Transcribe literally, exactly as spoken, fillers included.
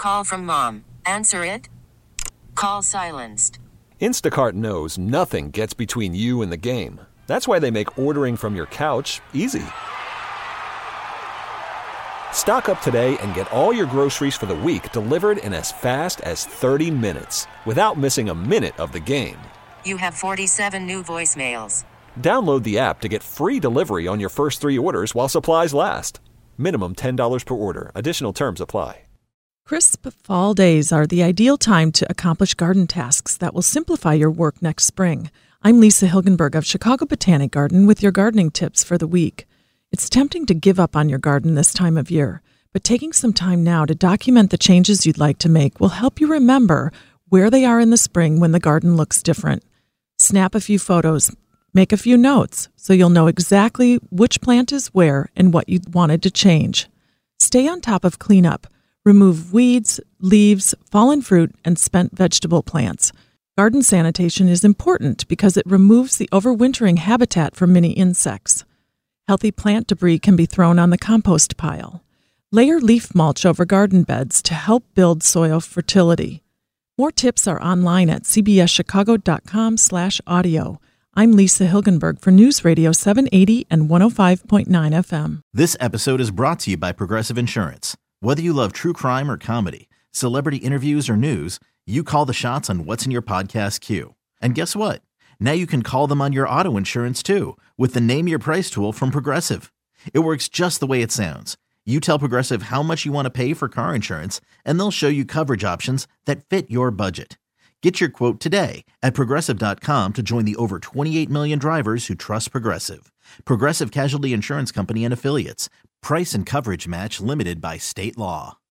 call from mom. Answer it. Call silenced. Instacart knows nothing gets between you and the game. That's why they make ordering from your couch easy. Stock up today and get all your groceries for the week delivered in as fast as thirty minutes without missing a minute of the game. You have forty-seven new voicemails. Download the app to get free delivery on your first three orders while supplies last. Minimum ten dollars per order. Additional terms apply. Crisp fall days are the ideal time to accomplish garden tasks that will simplify your work next spring. I'm Lisa Hilgenberg of Chicago Botanic Garden with your gardening tips for the week. It's tempting to give up on your garden this time of year, but taking some time now to document the changes you'd like to make will help you remember where they are in the spring when the garden looks different. Snap a few photos, make a few notes, so you'll know exactly which plant is where and what you wanted to change. Stay on top of cleanup. Remove weeds, leaves, fallen fruit, and spent vegetable plants. Garden sanitation is important because it removes the overwintering habitat for many insects. Healthy plant debris can be thrown on the compost pile. Layer leaf mulch over garden beds to help build soil fertility. More tips are online at c b s chicago dot com slash audio. I'm Lisa Hilgenberg for News Radio seven eighty and one oh five point nine F M. This episode is brought to you by Progressive Insurance. Whether you love true crime or comedy, celebrity interviews or news, you call the shots on what's in your podcast queue. And guess what? Now you can call them on your auto insurance too with the Name Your Price tool from Progressive. It works just the way it sounds. You tell Progressive how much you want to pay for car insurance, and they'll show you coverage options that fit your budget. Get your quote today at progressive dot com to join the over twenty-eight million drivers who trust Progressive. Progressive Casualty Insurance Company and Affiliates. Price and coverage match limited by state law.